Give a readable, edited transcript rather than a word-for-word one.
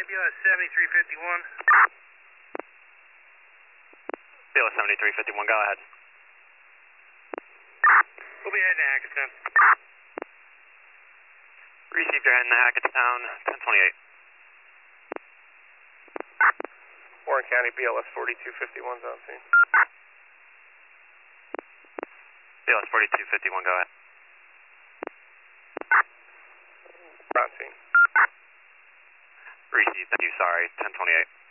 BLS 7351. BLS 7351, go ahead. We'll be heading to Hackettstown. Received your heading to Hackettstown, 1028. Warren County BLS 4251's on scene. BLS 4251, go ahead. On scene. Received, thank you, sorry, 1028.